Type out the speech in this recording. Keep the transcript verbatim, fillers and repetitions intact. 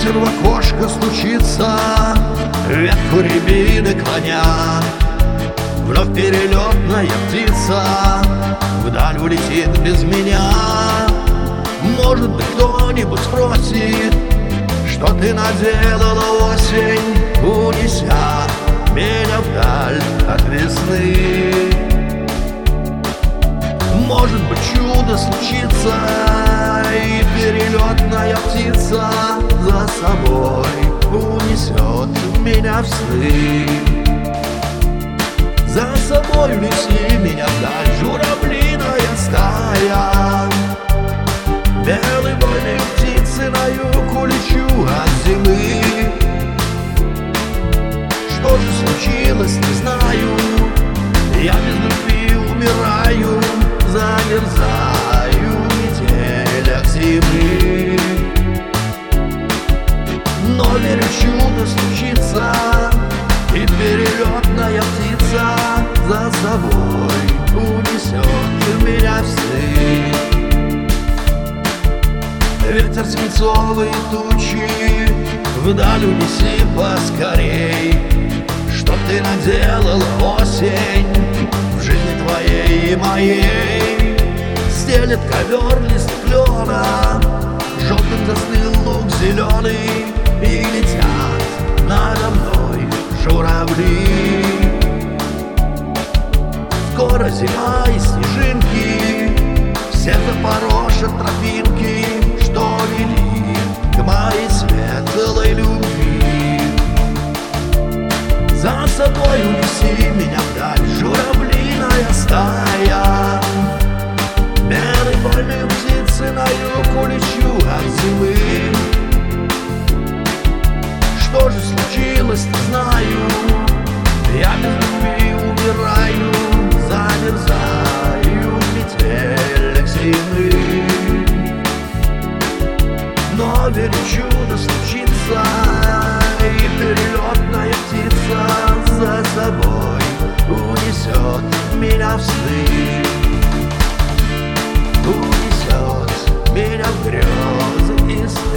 ветер в окошко стучится, ветку рябины клоня. Вновь перелетная птица вдаль улетит без меня. Может быть, кто-нибудь спросит, что ты наделала, осень, унеся меня вдаль от весны. Может быть, чудо случится, и перелетная птица за собой унесет меня в сны. За собой унеси меня вдаль, журавлиная стая. Белой вольной птицы на юг улечу от зимы. Что же случилось, не знаю, я без любви умираю, замерзаю в метелях зимы. Но верю, чудо случится, и перелетная птица за собой унесет меня в сны. Ветер свинцовые тучи вдаль унеси поскорей. Что ты наделала, осень, в жизни твоей и моей? Стелет ковер лист клена, желтым застыл луг зеленый, и летят надо мной журавли. Скоро зима и снежинки все запорошат тропинки, что вели к моей светлой любви. За собой унеси меня вдаль, журавлиная стая. Белой вольной птицы на юг улечу от зимы. Что же случилось, не знаю, я без любви умираю, замерзаю в метелях зимы. Но верю, чудо случится, и перелетная птица за собой унесет меня в сны. Унесет меня в грезы и сны.